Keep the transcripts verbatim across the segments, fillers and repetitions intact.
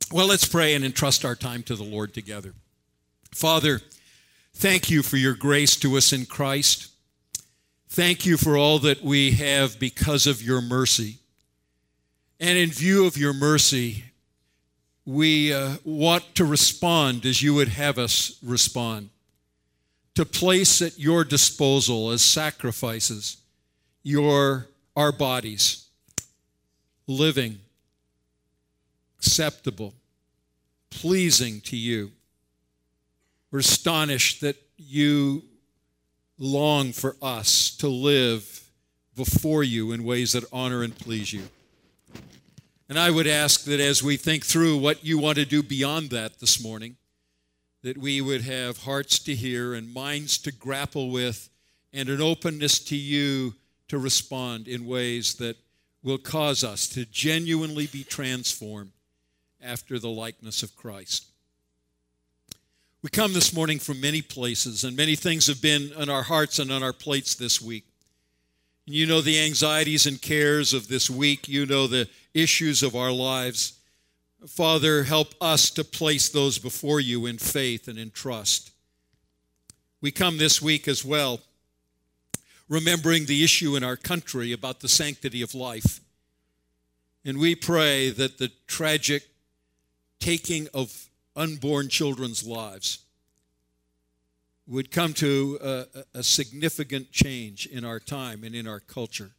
Well, let's pray and entrust our time to the Lord together. Father, thank you for your grace to us in Christ. Thank you for all that we have because of your mercy. And in view of your mercy, we uh, want to respond as you would have us respond, to place at your disposal as sacrifices your our bodies, living, acceptable, pleasing to you. We're astonished that you long for us to live before you in ways that honor and please you. And I would ask that as we think through what you want to do beyond that this morning, that we would have hearts to hear and minds to grapple with and an openness to you to respond in ways that will cause us to genuinely be transformed after the likeness of Christ. We come this morning from many places, and many things have been on our hearts and on our plates this week. And you know the anxieties and cares of this week. You know the issues of our lives. Father, help us to place those before you in faith and in trust. We come this week as well, remembering the issue in our country about the sanctity of life. And we pray that the tragic taking of unborn children's lives would come to a, a significant change in our time and in our culture.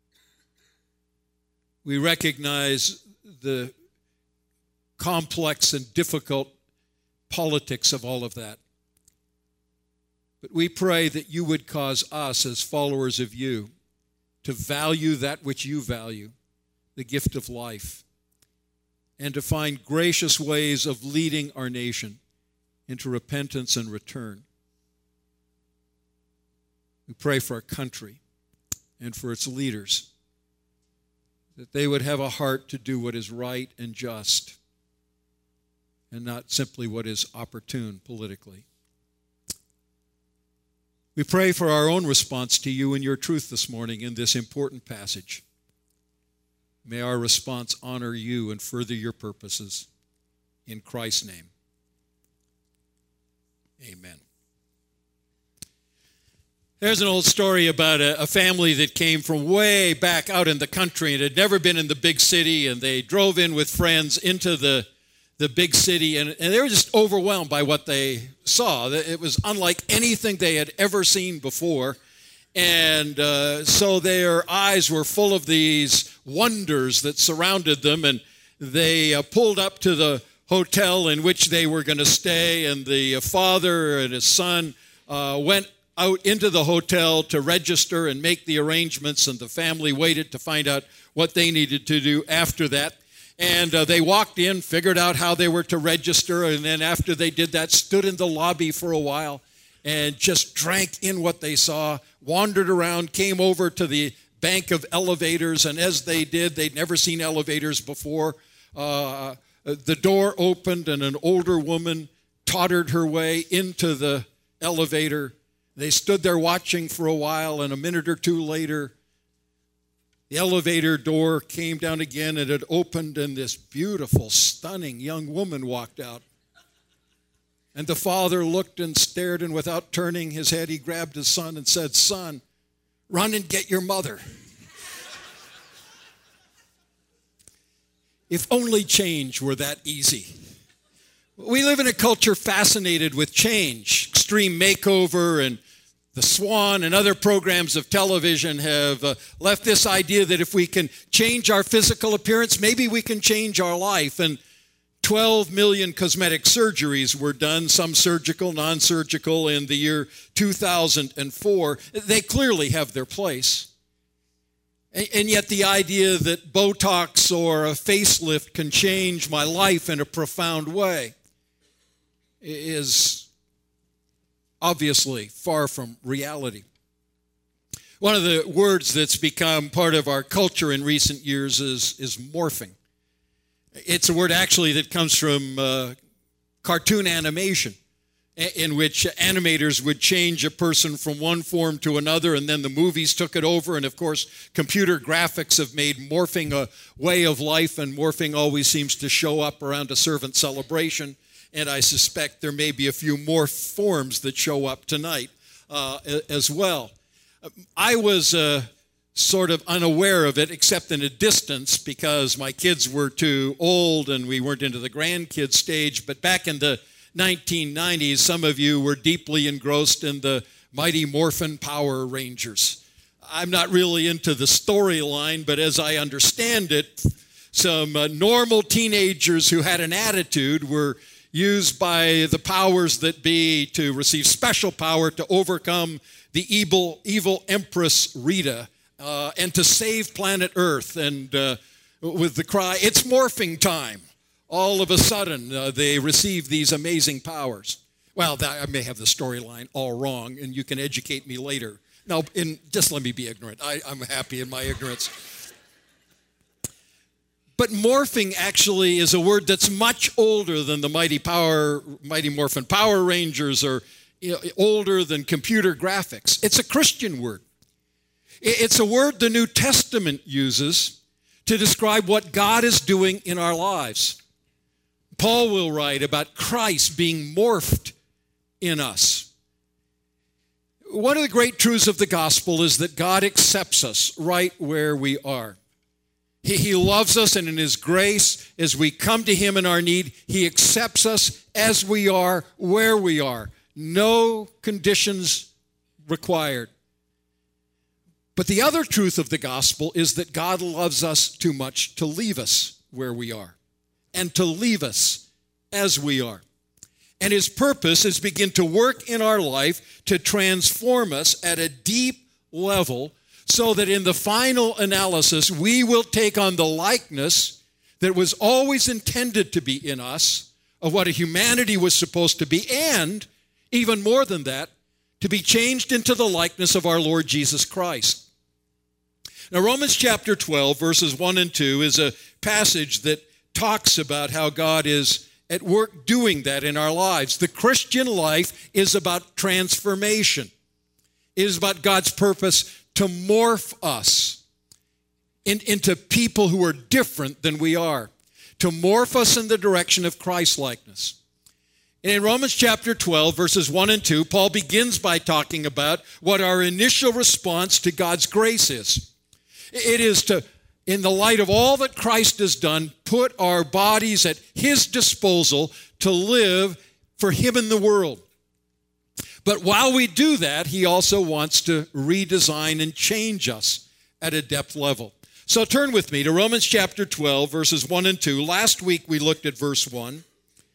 We recognize the complex and difficult politics of all of that. But we pray that you would cause us as followers of you to value that which you value, the gift of life, and to find gracious ways of leading our nation into repentance and return. We pray for our country and for its leaders, that they would have a heart to do what is right and just, and not simply what is opportune politically. We pray for our own response to you and your truth this morning in this important passage. May our response honor you and further your purposes. In Christ's name, amen. There's an old story about a, a family that came from way back out in the country and had never been in the big city, and they drove in with friends into the, the big city, and, and they were just overwhelmed by what they saw. It was unlike anything they had ever seen before. And uh, so their eyes were full of these wonders that surrounded them, and they uh, pulled up to the hotel in which they were going to stay, and the uh, father and his son uh, went out into the hotel to register and make the arrangements, and the family waited to find out what they needed to do after that. And uh, they walked in, figured out how they were to register, and then after they did that, stood in the lobby for a while and just drank in what they saw, wandered around, came over to the bank of elevators, and as they did, they'd never seen elevators before. Uh, the door opened, and an older woman tottered her way into the elevator. They stood there watching for a while, and a minute or two later, the elevator door came down again, and it opened, and this beautiful, stunning young woman walked out. And the father looked and stared, and without turning his head, he grabbed his son and said, "Son, run and get your mother." If only change were that easy. We live in a culture fascinated with change. Extreme Makeover and The Swan and other programs of television have uh, left this idea that if we can change our physical appearance, maybe we can change our life. And twelve million cosmetic surgeries were done, some surgical, non-surgical, in the year two thousand four. They clearly have their place. And yet the idea that Botox or a facelift can change my life in a profound way is obviously far from reality. One of the words that's become part of our culture in recent years is, is morphing. It's a word actually that comes from uh, cartoon animation. in which animators would change a person from one form to another, and then the movies took it over. And of course, computer graphics have made morphing a way of life, and morphing always seems to show up around a servant celebration. And I suspect there may be a few more forms that show up tonight uh, as well. I was uh, sort of unaware of it, except in a distance, because my kids were too old and we weren't into the grandkid stage. But back in the nineteen nineties, some of you were deeply engrossed in the Mighty Morphin Power Rangers. I'm not really into the storyline, but as I understand it, some uh, normal teenagers who had an attitude were used by the powers that be to receive special power to overcome the evil, evil Empress Rita uh, and to save planet Earth. And uh, with the cry, "It's morphing time," all of a sudden, uh, they receive these amazing powers. Well, that, I may have the storyline all wrong, and you can educate me later. No, in, just let me be ignorant. I, I'm happy in my ignorance. But morphing actually is a word that's much older than the Mighty Power, Mighty Morphin Power Rangers, or you know, older than computer graphics. It's a Christian word. It's a word the New Testament uses to describe what God is doing in our lives. Paul will write about Christ being morphed in us. One of the great truths of the gospel is that God accepts us right where we are. He, he loves us, and in His grace, as we come to Him in our need, He accepts us as we are, where we are. No conditions required. But the other truth of the gospel is that God loves us too much to leave us where we are, and to leave us as we are. And His purpose is begin to work in our life to transform us at a deep level, so that in the final analysis, we will take on the likeness that was always intended to be in us, of what a humanity was supposed to be, and even more than that, to be changed into the likeness of our Lord Jesus Christ. Now, Romans chapter twelve, verses one and two, is a passage that talks about how God is at work doing that in our lives. The Christian life is about transformation. It is about God's purpose to morph us in, into people who are different than we are, to morph us in the direction of Christ-likeness. And in Romans chapter twelve, verses one and two, Paul begins by talking about what our initial response to God's grace is. It is to, in the light of all that Christ has done, put our bodies at His disposal to live for Him in the world. But while we do that, He also wants to redesign and change us at a depth level. So turn with me to Romans chapter twelve, verses one and two. Last week we looked at verse one.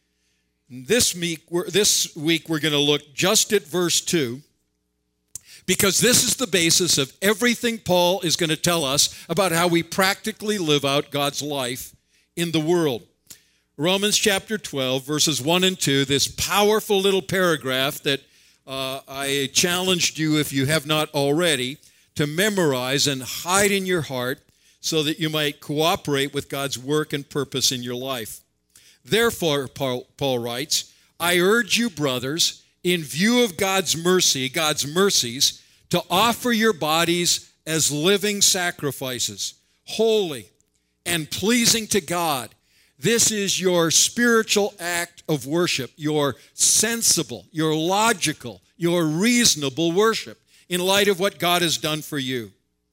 This week we're, this week we're going to look just at verse two, because this is the basis of everything Paul is going to tell us about how we practically live out God's life in the world. Romans chapter twelve, verses one and two, this powerful little paragraph that uh, I challenged you, if you have not already, to memorize and hide in your heart so that you might cooperate with God's work and purpose in your life. Therefore, Paul, Paul writes, I urge you, brothers, in view of God's mercy, God's mercies, to offer your bodies as living sacrifices, holy and pleasing to God. This is your spiritual act of worship, your sensible, your logical, your reasonable worship in light of what God has done for you.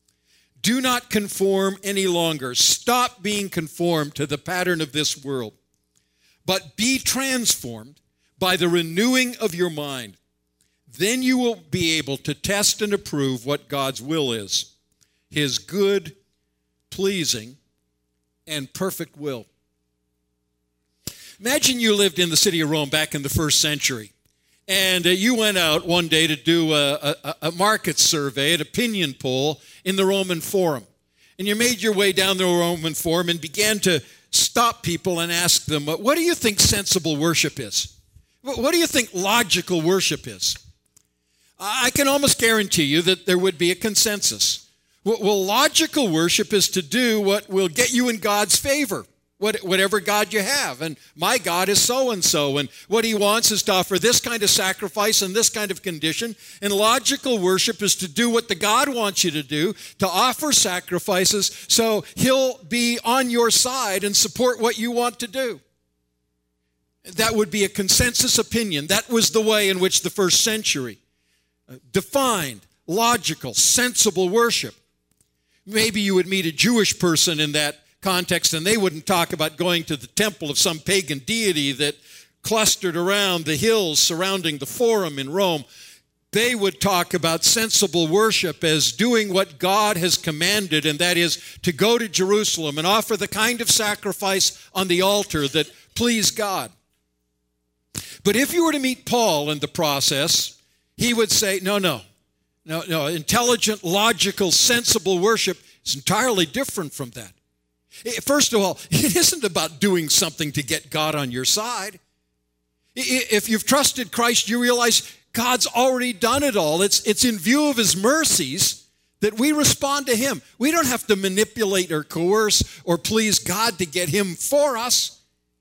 Do not conform any longer. Stop being conformed to the pattern of this world, but be transformed by the renewing of your mind. Then you will be able to test and approve what God's will is, His good, pleasing, and perfect will. Imagine you lived in the city of Rome back in the first century, and uh, you went out one day to do a, a, a market survey, an opinion poll in the Roman Forum. And you made your way down the Roman Forum and began to stop people and ask them, what do you think sensible worship is? What do you think logical worship is? I can almost guarantee you that there would be a consensus. Well, logical worship is to do what will get you in God's favor. what, whatever God you have. And my God is so-and-so. And what he wants is to offer this kind of sacrifice and this kind of condition. And logical worship is to do what the God wants you to do, to offer sacrifices so he'll be on your side and support what you want to do. That would be a consensus opinion. That was the way in which the first century defined logical, sensible worship. Maybe you would meet a Jewish person in that context, and they wouldn't talk about going to the temple of some pagan deity that clustered around the hills surrounding the Forum in Rome. They would talk about sensible worship as doing what God has commanded, and that is to go to Jerusalem and offer the kind of sacrifice on the altar that pleased God. But if you were to meet Paul in the process, he would say, no, no, no, no, intelligent, logical, sensible worship is entirely different from that. First of all, it isn't about doing something to get God on your side. If you've trusted Christ, you realize God's already done it all. It's, it's in view of his mercies that we respond to him. We don't have to manipulate or coerce or please God to get him for us.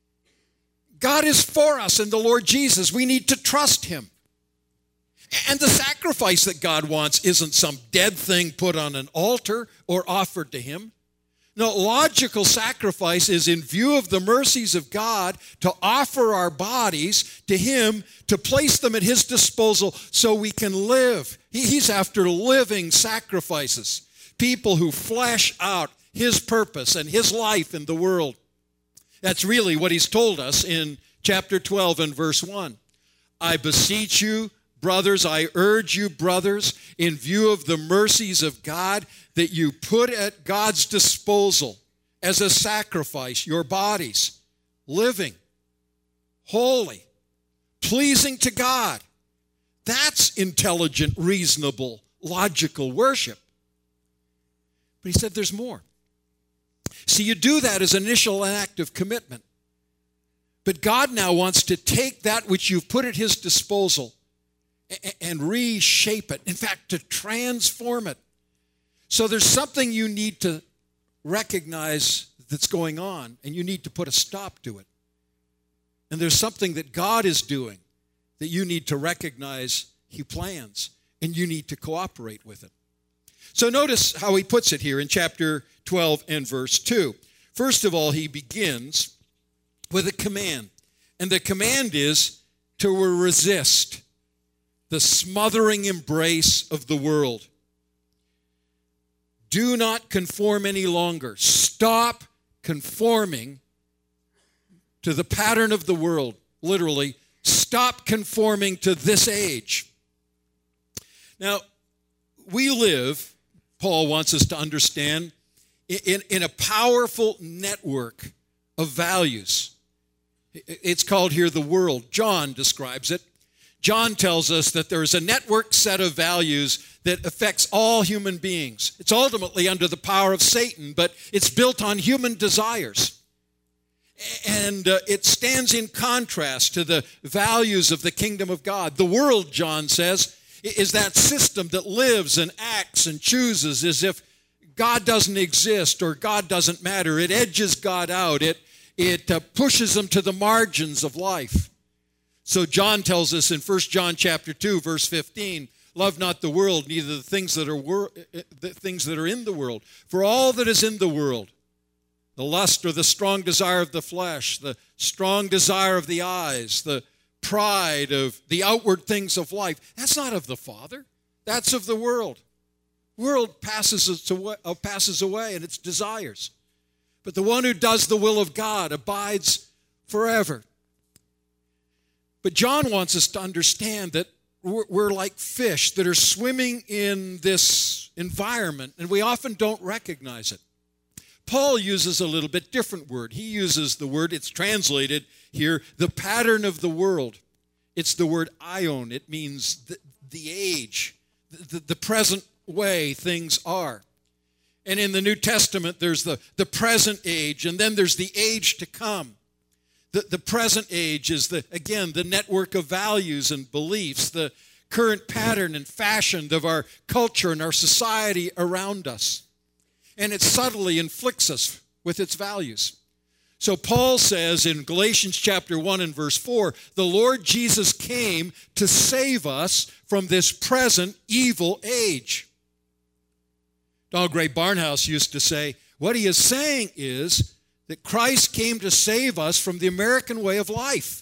God is for us in the Lord Jesus. We need to trust him. And the sacrifice that God wants isn't some dead thing put on an altar or offered to him. No, logical sacrifice is in view of the mercies of God to offer our bodies to him, to place them at his disposal so we can live. He's after living sacrifices, people who flesh out his purpose and his life in the world. That's really what he's told us in chapter twelve and verse one. I beseech you, brothers, I urge you, brothers, in view of the mercies of God, that you put at God's disposal as a sacrifice your bodies, living, holy, pleasing to God. That's intelligent, reasonable, logical worship. But he said there's more. See, you do that as an initial act of commitment. But God now wants to take that which you've put at his disposal and reshape it. In fact, to transform it. So there's something you need to recognize that's going on, and you need to put a stop to it. And there's something that God is doing that you need to recognize he plans, and you need to cooperate with it. So notice how he puts it here in chapter twelve and verse two. First of all, he begins with a command. And the command is to resist the smothering embrace of the world. Do not conform any longer. Stop conforming to the pattern of the world. Literally, stop conforming to this age. Now, we live, Paul wants us to understand, in, in a powerful network of values. It's called here the world. John describes it. John tells us that there is a network set of values that affects all human beings. It's ultimately under the power of Satan, but it's built on human desires. And uh, it stands in contrast to the values of the kingdom of God. The world, John says, is that system that lives and acts and chooses as if God doesn't exist or God doesn't matter. It edges God out. It, it uh, pushes them to the margins of life. So John tells us in First John chapter two, verse fifteen, love not the world, neither the things that are wor- the things that are in the world. For all that is in the world, the lust or the strong desire of the flesh, the strong desire of the eyes, the pride of the outward things of life, that's not of the Father. That's of the world. World passes away, passes away and its desires. But the one who does the will of God abides forever. But John wants us to understand that we're, we're like fish that are swimming in this environment, and we often don't recognize it. Paul uses a little bit different word. He uses the word, it's translated here, the pattern of the world. It's the word aion. It means the, the age, the, the present way things are. And in the New Testament, there's the, the present age, and then there's the age to come. The, the present age is, the again, the network of values and beliefs, the current pattern and fashion of our culture and our society around us. And it subtly inflicts us with its values. So Paul says in Galatians chapter one and verse four, the Lord Jesus came to save us from this present evil age. Donald Gray Barnhouse used to say, what he is saying is that Christ came to save us from the American way of life,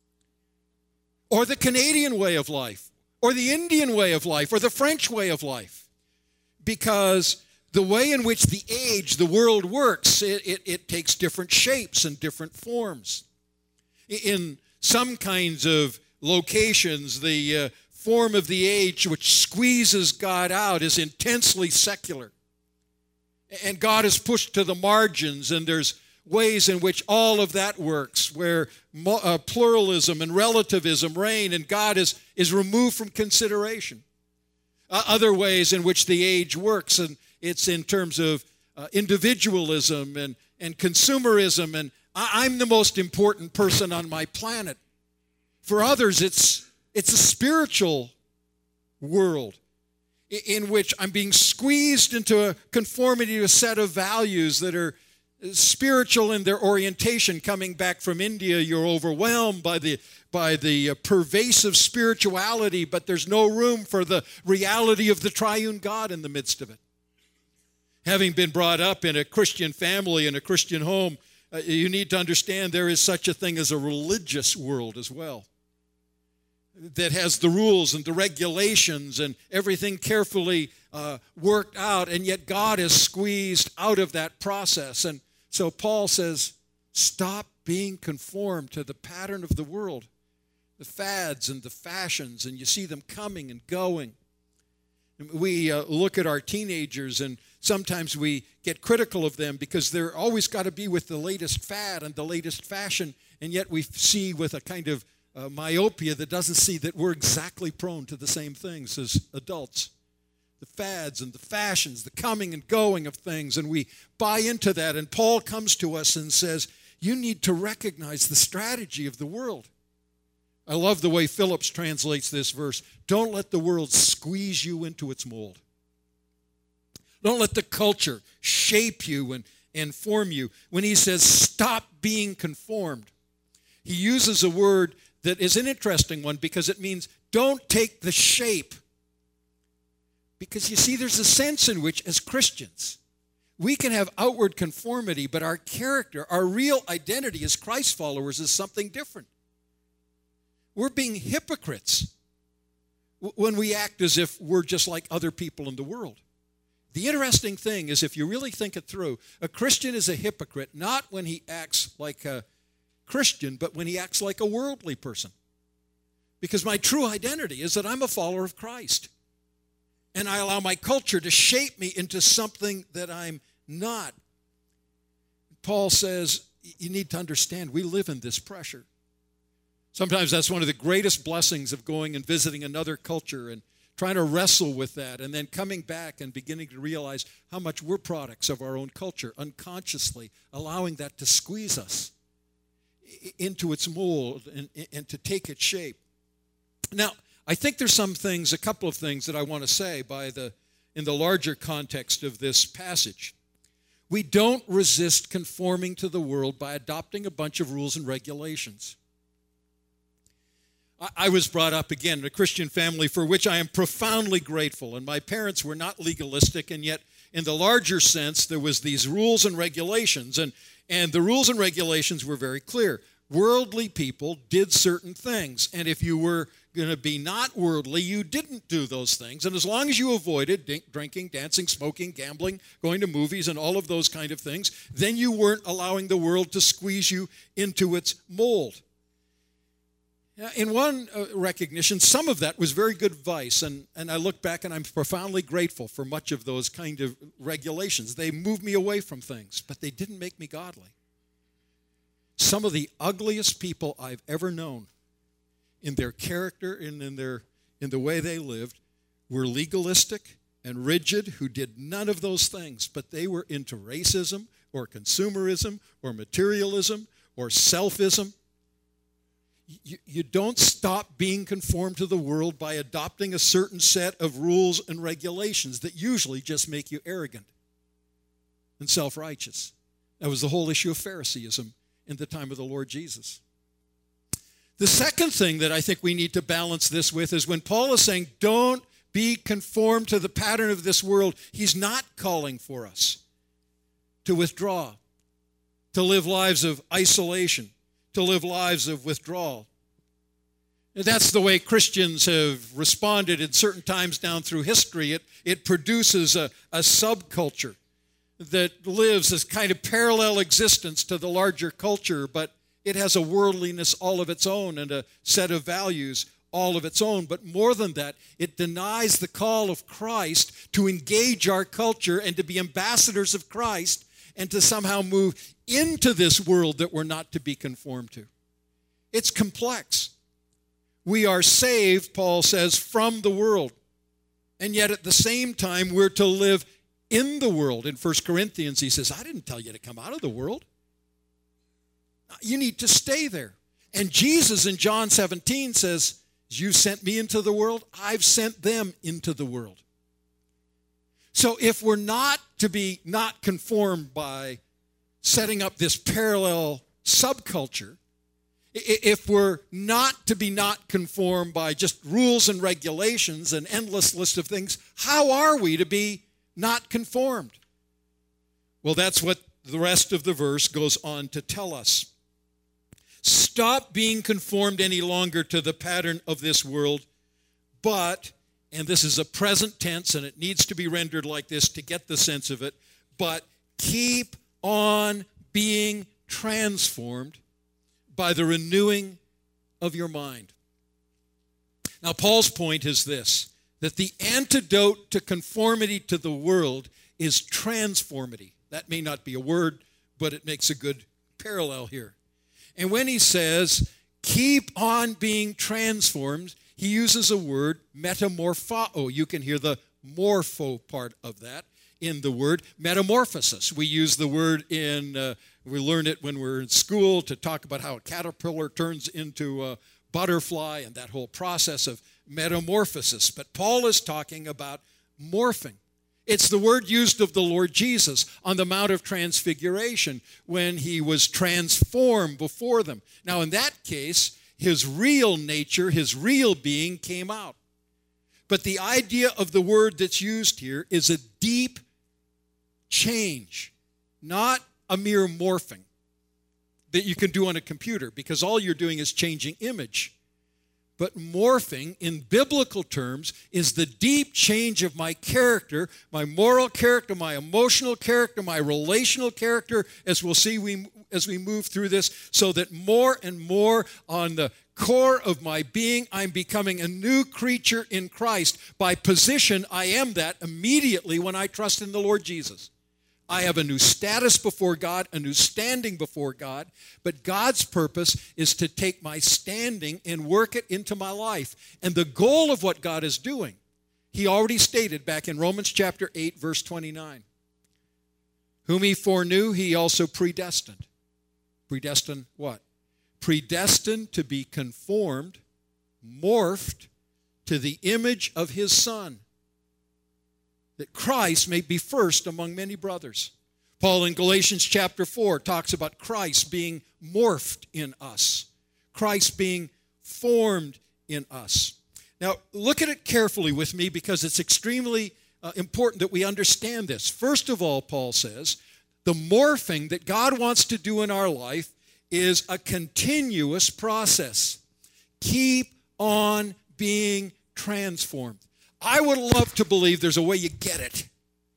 or the Canadian way of life, or the Indian way of life, or the French way of life. Because the way in which the age, the world works, it, it, it takes different shapes and different forms. In some kinds of locations, the uh, form of the age which squeezes God out is intensely secular. And God is pushed to the margins, and there's ways in which all of that works, where uh, pluralism and relativism reign, and God is, is removed from consideration. Uh, other ways in which the age works, and it's in terms of uh, individualism and, and consumerism, and I, I'm the most important person on my planet. For others, it's, it's a spiritual world in, in which I'm being squeezed into a conformity to a set of values that are spiritual in their orientation. Coming back from India, you're overwhelmed by the by the pervasive spirituality, but there's no room for the reality of the triune God in the midst of it. Having been brought up in a Christian family, in a Christian home, uh, you need to understand there is such a thing as a religious world as well, that has the rules and the regulations and everything carefully uh, worked out, and yet God is squeezed out of that process. And so Paul says, stop being conformed to the pattern of the world, the fads and the fashions, and you see them coming and going. We uh, look at our teenagers, and sometimes we get critical of them because they're always got to be with the latest fad and the latest fashion, and yet we see with a kind of uh, myopia that doesn't see that we're exactly prone to the same things as adults. The fads and the fashions, the coming and going of things, and we buy into that. And Paul comes to us and says, you need to recognize the strategy of the world. I love the way Phillips translates this verse. Don't let the world squeeze you into its mold. Don't let the culture shape you and, and form you. When he says, stop being conformed, he uses a word that is an interesting one because it means don't take the shape. Because you see, there's a sense in which, as Christians, we can have outward conformity, but our character, our real identity as Christ followers is something different. We're being hypocrites when we act as if we're just like other people in the world. The interesting thing is, if you really think it through, a Christian is a hypocrite not when he acts like a Christian, but when he acts like a worldly person. Because my true identity is that I'm a follower of Christ. And I allow my culture to shape me into something that I'm not. Paul says, you need to understand, we live in this pressure. Sometimes that's one of the greatest blessings of going and visiting another culture and trying to wrestle with that, and then coming back and beginning to realize how much we're products of our own culture, unconsciously allowing that to squeeze us into its mold and, and to take its shape. Now, I think there's some things, a couple of things that I want to say by the in the larger context of this passage. We don't resist conforming to the world by adopting a bunch of rules and regulations. I, I was brought up, again, in a Christian family for which I am profoundly grateful, and my parents were not legalistic, and yet in the larger sense, there was these rules and regulations, and, and the rules and regulations were very clear. Worldly people did certain things, and if you were going to be not worldly, you didn't do those things. And as long as you avoided drink, drinking, dancing, smoking, gambling, going to movies, and all of those kind of things, then you weren't allowing the world to squeeze you into its mold. Now, in one uh, recognition, some of that was very good advice, and, and I look back and I'm profoundly grateful for much of those kind of regulations. They moved me away from things, but they didn't make me godly. Some of the ugliest people I've ever known in their character and in their in the way they lived were legalistic and rigid, who did none of those things, but they were into racism or consumerism or materialism or selfism. You, you don't stop being conformed to the world by adopting a certain set of rules and regulations that usually just make you arrogant and self-righteous. That was the whole issue of Phariseeism in the time of the Lord Jesus. The second thing that I think we need to balance this with is when Paul is saying, don't be conformed to the pattern of this world, he's not calling for us to withdraw, to live lives of isolation, to live lives of withdrawal. And that's the way Christians have responded in certain times down through history. It, it produces a, a subculture that lives as kind of parallel existence to the larger culture, but it has a worldliness all of its own and a set of values all of its own. But more than that, it denies the call of Christ to engage our culture and to be ambassadors of Christ and to somehow move into this world that we're not to be conformed to. It's complex. We are saved, Paul says, from the world. And yet at the same time, we're to live in the world. In First Corinthians, he says, I didn't tell you to come out of the world. You need to stay there. And Jesus in John seventeen says, you sent me into the world, I've sent them into the world. So if we're not to be not conformed by setting up this parallel subculture, if we're not to be not conformed by just rules and regulations and endless list of things, how are we to be not conformed? Well, that's what the rest of the verse goes on to tell us. Stop being conformed any longer to the pattern of this world, but, and this is a present tense and it needs to be rendered like this to get the sense of it, but keep on being transformed by the renewing of your mind. Now, Paul's point is this, that the antidote to conformity to the world is transformity. That may not be a word, but it makes a good parallel here. And when he says, keep on being transformed, he uses a word, metamorphao. You can hear the morpho part of that in the word metamorphosis. We use the word in, uh, we learn it when we're in school to talk about how a caterpillar turns into a butterfly and that whole process of metamorphosis. But Paul is talking about morphing. It's the word used of the Lord Jesus on the Mount of Transfiguration when he was transformed before them. Now, in that case, his real nature, his real being came out. But the idea of the word that's used here is a deep change, not a mere morphing that you can do on a computer, because all you're doing is changing image. But morphing, in biblical terms, is the deep change of my character, my moral character, my emotional character, my relational character, as we'll see we, as we move through this, so that more and more on the core of my being, I'm becoming a new creature in Christ. By position, I am that immediately when I trust in the Lord Jesus. I have a new status before God, a new standing before God, but God's purpose is to take my standing and work it into my life. And the goal of what God is doing, he already stated back in Romans chapter eight, verse twenty-nine. Whom he foreknew, he also predestined. Predestined what? Predestined to be conformed, morphed to the image of his Son, that Christ may be first among many brothers. Paul in Galatians chapter four talks about Christ being morphed in us, Christ being formed in us. Now, look at it carefully with me because it's extremely uh, important that we understand this. First of all, Paul says, the morphing that God wants to do in our life is a continuous process. Keep on being transformed. I would love to believe there's a way you get it.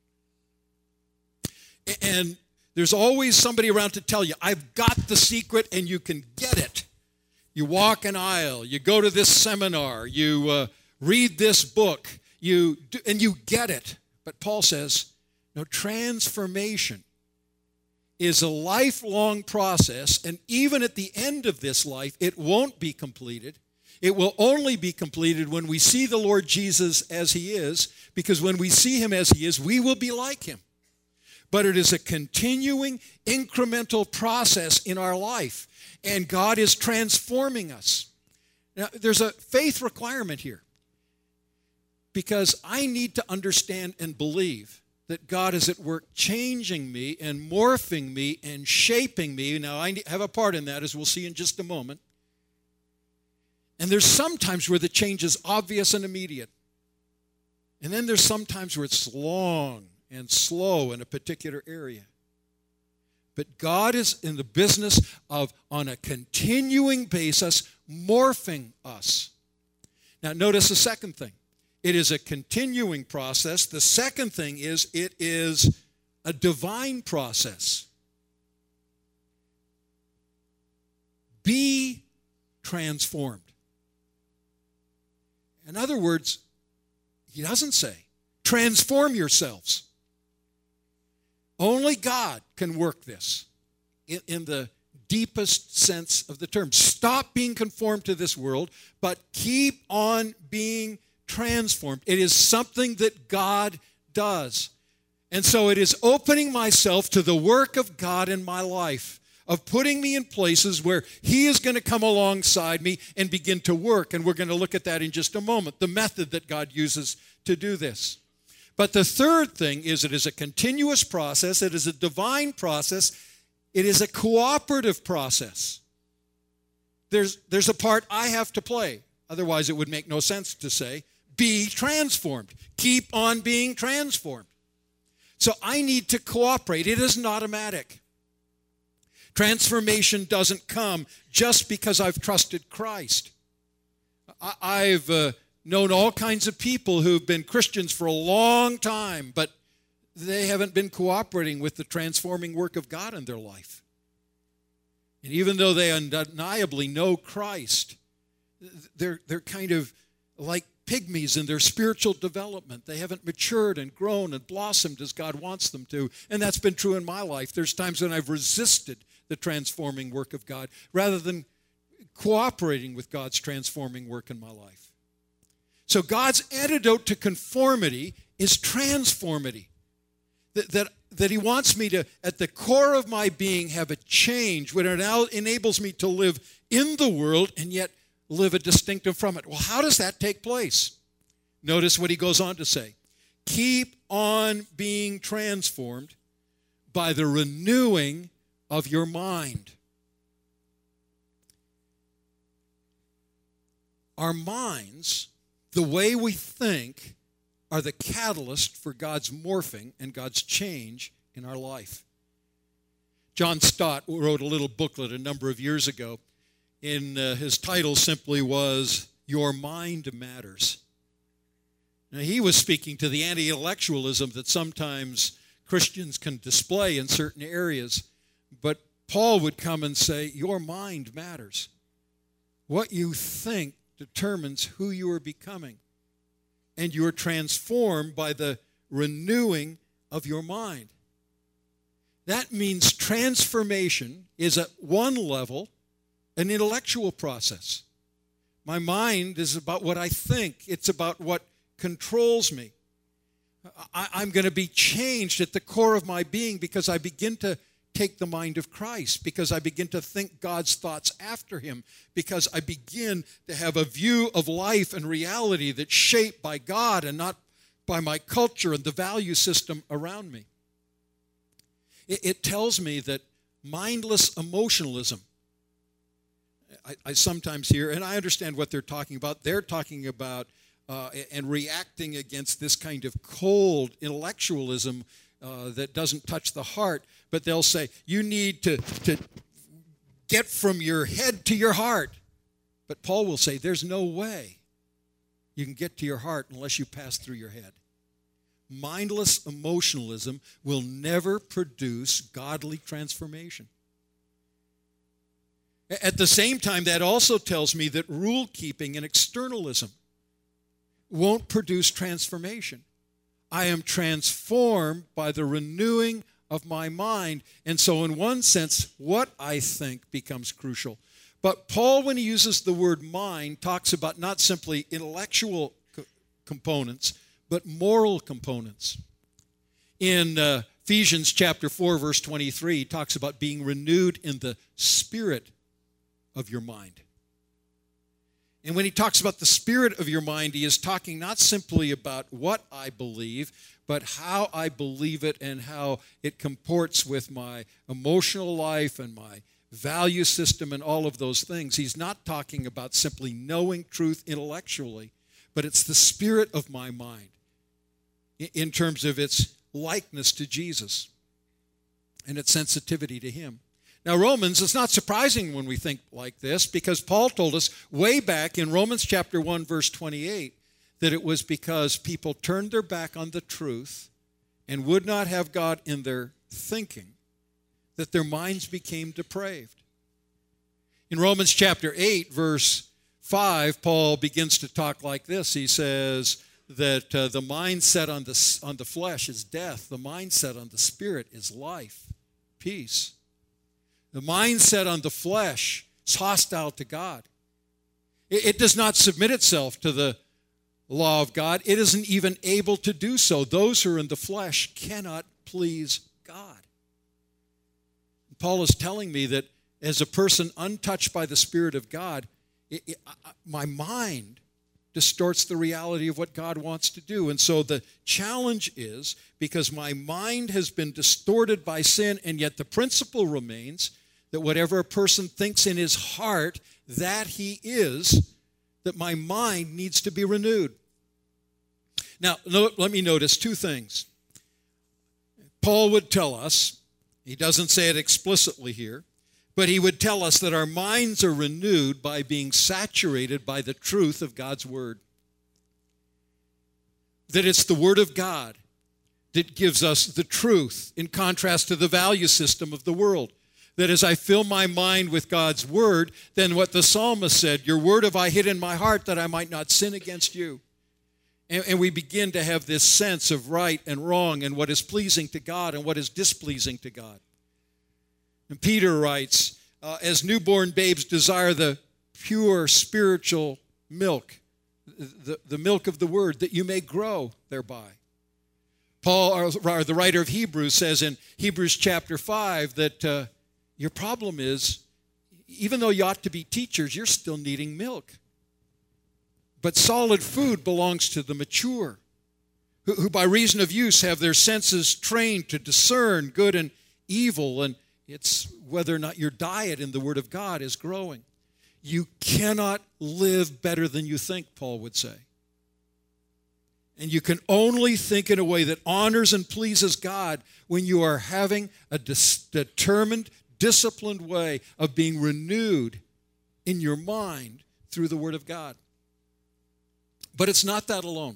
And there's always somebody around to tell you, I've got the secret and you can get it. You walk an aisle, you go to this seminar, you uh, read this book, you do, and you get it. But Paul says, no, transformation is a lifelong process, and even at the end of this life, it won't be completed. It will only be completed when we see the Lord Jesus as he is, because when we see him as he is, we will be like him. But it is a continuing, incremental process in our life, and God is transforming us. Now, there's a faith requirement here, because I need to understand and believe that God is at work changing me and morphing me and shaping me. Now, I have a part in that, as we'll see in just a moment. And there's some times where the change is obvious and immediate. And then there's some times where it's long and slow in a particular area. But God is in the business of, on a continuing basis, morphing us. Now, notice the second thing. It is a continuing process. The second thing is it is a divine process. Be transformed. In other words, he doesn't say, transform yourselves. Only God can work this in, in the deepest sense of the term. Stop being conformed to this world, but keep on being transformed. It is something that God does. And so it is opening myself to the work of God in my life, of putting me in places where he is going to come alongside me and begin to work. And we're going to look at that in just a moment, the method that God uses to do this. But the third thing is it is a continuous process. It is a divine process. It is a cooperative process. There's, there's a part I have to play. Otherwise, it would make no sense to say, be transformed. Keep on being transformed. So I need to cooperate. It isn't automatic. Transformation doesn't come just because I've trusted Christ. I, I've uh, known all kinds of people who've been Christians for a long time, but they haven't been cooperating with the transforming work of God in their life. And even though they undeniably know Christ, they're, they're kind of like pygmies in their spiritual development. They haven't matured and grown and blossomed as God wants them to. And that's been true in my life. There's times when I've resisted the transforming work of God rather than cooperating with God's transforming work in my life. So God's antidote to conformity is transformity. That, that, that he wants me to, at the core of my being, have a change, which now enables me to live in the world and yet live a distinctive from it. Well, how does that take place? Notice what he goes on to say. Keep on being transformed by the renewing of your mind. Our minds, the way we think, are the catalyst for God's morphing and God's change in our life. John Stott wrote a little booklet a number of years ago. In uh, his title simply was, Your Mind Matters. Now, he was speaking to the anti-intellectualism that sometimes Christians can display in certain areas. But Paul would come and say, your mind matters. What you think determines who you are becoming. And you are transformed by the renewing of your mind. That means transformation is at one level an intellectual process. My mind is about what I think. It's about what controls me. I, I'm going to be changed at the core of my being because I begin to take the mind of Christ, because I begin to think God's thoughts after him, because I begin to have a view of life and reality that's shaped by God and not by my culture and the value system around me. It, it tells me that mindless emotionalism, I, I sometimes hear, and I understand what they're talking about. They're talking about uh, and reacting against this kind of cold intellectualism uh, that doesn't touch the heart. But they'll say, you need to, to get from your head to your heart. But Paul will say, there's no way you can get to your heart unless you pass through your head. Mindless emotionalism will never produce godly transformation. At the same time, that also tells me that rule-keeping and externalism won't produce transformation. I am transformed by the renewing of my mind. And so in one sense, what I think becomes crucial. But Paul, when he uses the word mind, talks about not simply intellectual co- components, but moral components. In uh, Ephesians chapter four, verse twenty-three, he talks about being renewed in the spirit of your mind. And when he talks about the spirit of your mind, he is talking not simply about what I believe, but how I believe it and how it comports with my emotional life and my value system and all of those things. He's not talking about simply knowing truth intellectually, but it's the spirit of my mind in terms of its likeness to Jesus and its sensitivity to him. Now, Romans, it's not surprising when we think like this, because Paul told us way back in Romans chapter one, verse twenty-eight, that it was because people turned their back on the truth and would not have God in their thinking that their minds became depraved. In Romans chapter eight, verse five, Paul begins to talk like this. He says that uh, the mind set on the, on the flesh is death. The mind set on the spirit is life, peace. The mindset on the flesh is hostile to God. It, it does not submit itself to the law of God. It isn't even able to do so. Those who are in the flesh cannot please God. Paul is telling me that as a person untouched by the Spirit of God, it, it, I, my mind distorts the reality of what God wants to do. And so the challenge is, because my mind has been distorted by sin, and yet the principle remains that whatever a person thinks in his heart, that he is, that my mind needs to be renewed. Now, let me notice two things. Paul would tell us, he doesn't say it explicitly here, but he would tell us that our minds are renewed by being saturated by the truth of God's Word. That it's the Word of God that gives us the truth in contrast to the value system of the world. That as I fill my mind with God's Word, then what the psalmist said, your word have I hid in my heart that I might not sin against you. And, and we begin to have this sense of right and wrong and what is pleasing to God and what is displeasing to God. And Peter writes, uh, as newborn babes desire the pure spiritual milk, the, the milk of the Word, that you may grow thereby. Paul, or the writer of Hebrews, says in Hebrews chapter five that uh, your problem is, even though you ought to be teachers, you're still needing milk. But solid food belongs to the mature, who, who by reason of use have their senses trained to discern good and evil, and it's whether or not your diet in the Word of God is growing. You cannot live better than you think, Paul would say. And you can only think in a way that honors and pleases God when you are having a dis- determined, disciplined way of being renewed in your mind through the Word of God. But it's not that alone.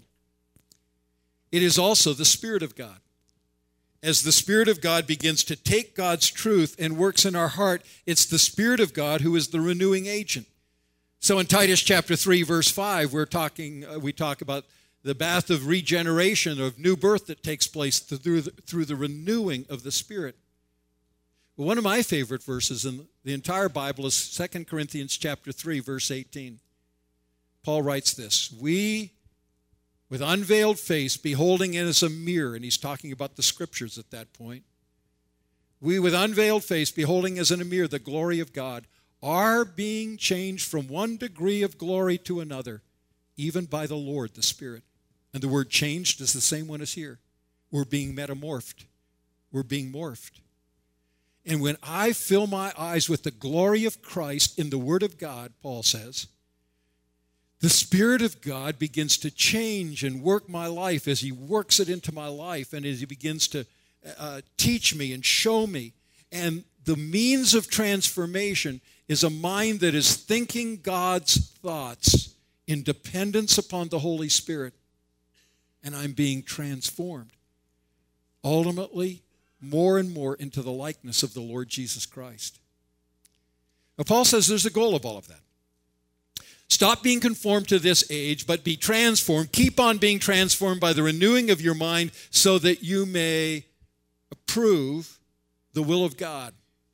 It is also the Spirit of God. As the Spirit of God begins to take God's truth and works in our heart, it's the Spirit of God who is the renewing agent. So in Titus chapter three, verse five, we're talking, uh, we talk about the bath of regeneration, of new birth that takes place through the, through the renewing of the Spirit. Well, one of my favorite verses in the entire Bible is Second Corinthians chapter three, verse eighteen. Paul writes this, we, with unveiled face, beholding it as a mirror, and he's talking about the Scriptures at that point. We, with unveiled face, beholding as in a mirror the glory of God, are being changed from one degree of glory to another, even by the Lord, the Spirit. And the word changed is the same one as here. We're being metamorphed. We're being morphed. And when I fill my eyes with the glory of Christ in the Word of God, Paul says, the Spirit of God begins to change and work my life as He works it into my life and as He begins to uh, teach me and show me. And the means of transformation is a mind that is thinking God's thoughts in dependence upon the Holy Spirit. And I'm being transformed, ultimately, more and more into the likeness of the Lord Jesus Christ. Now, Paul says there's a goal of all of that. Stop being conformed to this age, but be transformed. Keep on being transformed by the renewing of your mind so that you may approve the will of God.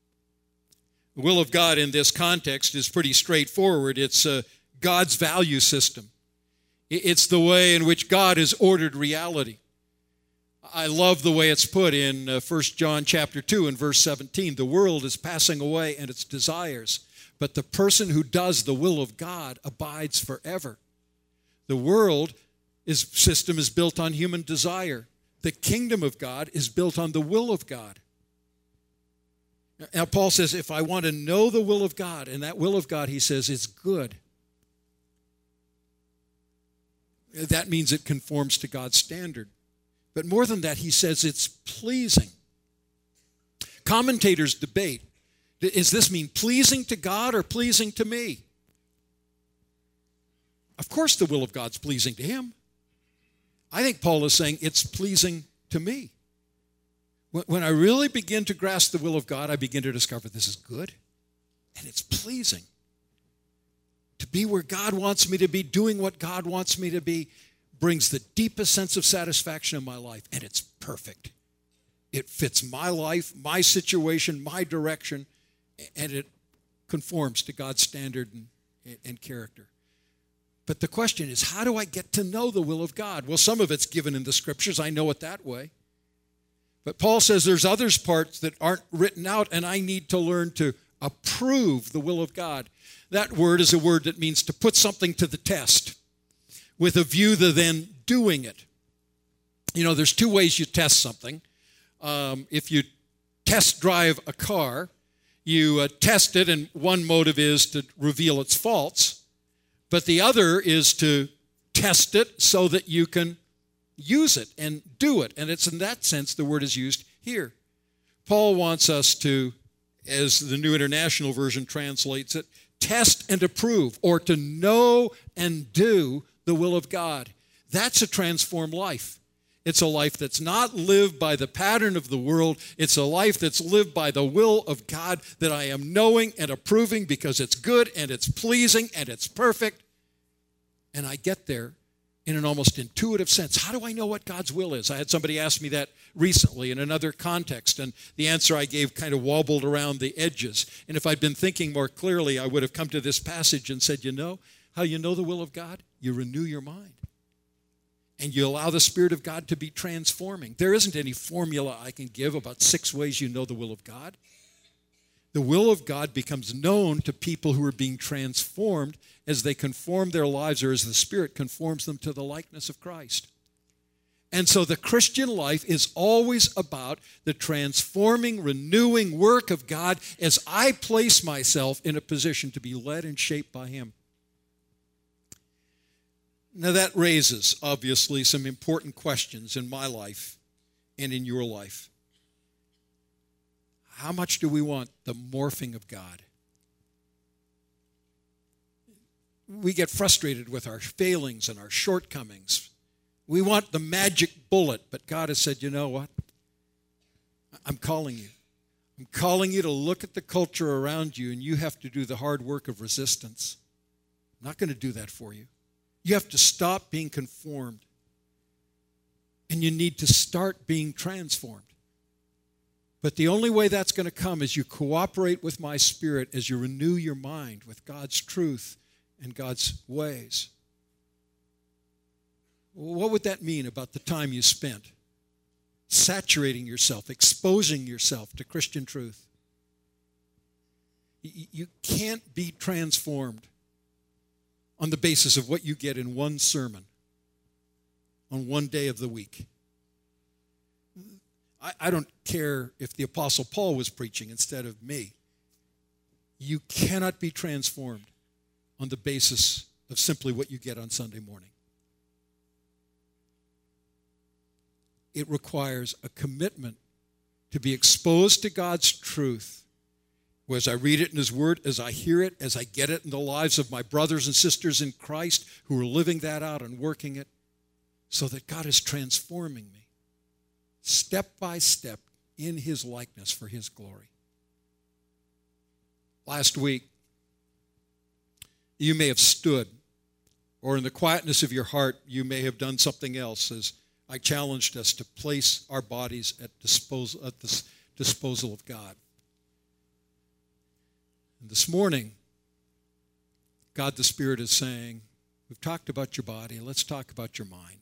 The will of God in this context is pretty straightforward. It's uh, God's value system. It's the way in which God has ordered reality. I love the way it's put in First John chapter two and verse seventeen. The world is passing away and its desires, but the person who does the will of God abides forever. The world is, system is built on human desire. The kingdom of God is built on the will of God. Now, Paul says, if I want to know the will of God, and that will of God, he says, is good. That means it conforms to God's standard. But more than that, he says it's pleasing. Commentators debate, does this mean pleasing to God or pleasing to me? Of course the will of God's pleasing to him. I think Paul is saying it's pleasing to me. When I really begin to grasp the will of God, I begin to discover this is good and it's pleasing. To be where God wants me to be, doing what God wants me to be, brings the deepest sense of satisfaction in my life, and it's perfect. It fits my life, my situation, my direction, and it conforms to God's standard and, and character. But the question is, how do I get to know the will of God? Well, some of it's given in the Scriptures. I know it that way. But Paul says there's others parts that aren't written out, and I need to learn to approve the will of God. That word is a word that means to put something to the test with a view to then doing it. You know, there's two ways you test something. Um, if you test drive a car, you uh, test it, and one motive is to reveal its faults, but the other is to test it so that you can use it and do it. And it's in that sense the word is used here. Paul wants us to, as the New International Version translates it, test and approve, or to know and do the will of God. That's a transformed life. It's a life that's not lived by the pattern of the world. It's a life that's lived by the will of God that I am knowing and approving because it's good and it's pleasing and it's perfect. And I get there in an almost intuitive sense. How do I know what God's will is? I had somebody ask me that recently in another context, and the answer I gave kind of wobbled around the edges. And if I'd been thinking more clearly, I would have come to this passage and said, you know how you know the will of God? You renew your mind. And you allow the Spirit of God to be transforming. There isn't any formula I can give about six ways you know the will of God. The will of God becomes known to people who are being transformed as they conform their lives, or as the Spirit conforms them to the likeness of Christ. And so the Christian life is always about the transforming, renewing work of God as I place myself in a position to be led and shaped by Him. Now that raises, obviously, some important questions in my life and in your life. How much do we want the morphing of God? We get frustrated with our failings and our shortcomings. We want the magic bullet, but God has said, you know what? I'm calling you. I'm calling you to look at the culture around you, and you have to do the hard work of resistance. I'm not going to do that for you. You have to stop being conformed, and you need to start being transformed. But the only way that's going to come is you cooperate with my Spirit as you renew your mind with God's truth and God's ways. What would that mean about the time you spent saturating yourself, exposing yourself to Christian truth? You can't be transformed on the basis of what you get in one sermon on one day of the week. I, I don't care if the Apostle Paul was preaching instead of me. You cannot be transformed on the basis of simply what you get on Sunday morning. It requires a commitment to be exposed to God's truth. As I read it in His Word, as I hear it, as I get it in the lives of my brothers and sisters in Christ who are living that out and working it, so that God is transforming me step by step in His likeness for His glory. Last week, you may have stood, or in the quietness of your heart, you may have done something else, as I challenged us to place our bodies at disposal, at the disposal of God. And this morning, God the Spirit is saying, we've talked about your body, let's talk about your mind.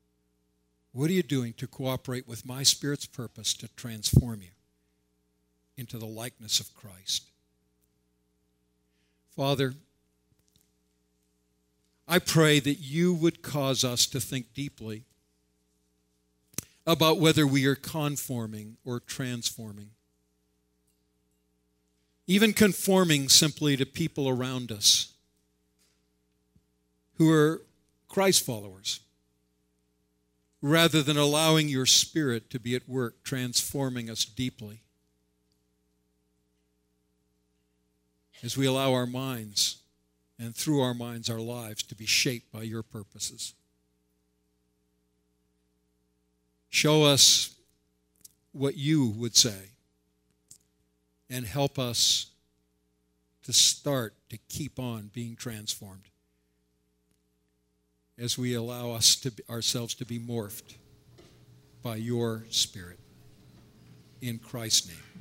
What are you doing to cooperate with my Spirit's purpose to transform you? into the likeness of Christ. Father, I pray that you would cause us to think deeply about whether we are conforming or transforming. Even conforming simply to people around us who are Christ followers, rather than allowing your Spirit to be at work transforming us deeply as we allow our minds and through our minds our lives to be shaped by your purposes. Show us what you would say and help us to start to keep on being transformed as we allow us to be, ourselves to be morphed by your Spirit. In Christ's name.